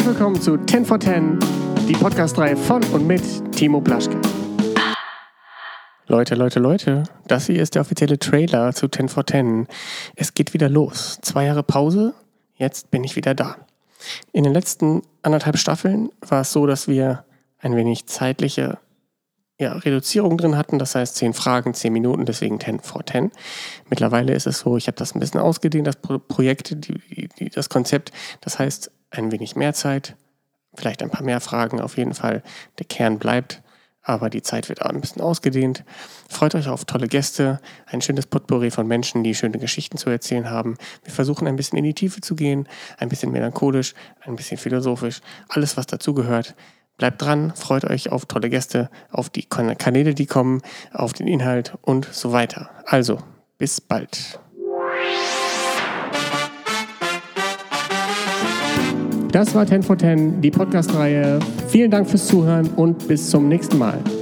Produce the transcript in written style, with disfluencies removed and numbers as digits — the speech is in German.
willkommen zu 10 for 10, die Podcast-Reihe von und mit Timo Blaschke. Leute, das hier ist der offizielle Trailer zu 10 for 10. Es geht wieder los. 2 Jahre Pause, jetzt bin ich wieder da. In den letzten 1,5 Staffeln war es so, dass wir ein wenig zeitliche Reduzierung drin hatten, das heißt 10 Fragen, 10 Minuten, deswegen 10 for 10. Mittlerweile ist es so, ich habe das ein bisschen ausgedehnt, das Projekt, das Konzept, das heißt ein wenig mehr Zeit, vielleicht ein paar mehr Fragen, auf jeden Fall der Kern bleibt, aber die Zeit wird auch ein bisschen ausgedehnt. Freut euch auf tolle Gäste, ein schönes Potpourri von Menschen, die schöne Geschichten zu erzählen haben. Wir versuchen ein bisschen in die Tiefe zu gehen, ein bisschen melancholisch, ein bisschen philosophisch, alles was dazugehört. Bleibt dran, freut euch auf tolle Gäste, auf die Kanäle, die kommen, auf den Inhalt und so weiter. Also, bis bald. Das war 10 for 10, die Podcast-Reihe. Vielen Dank fürs Zuhören und bis zum nächsten Mal.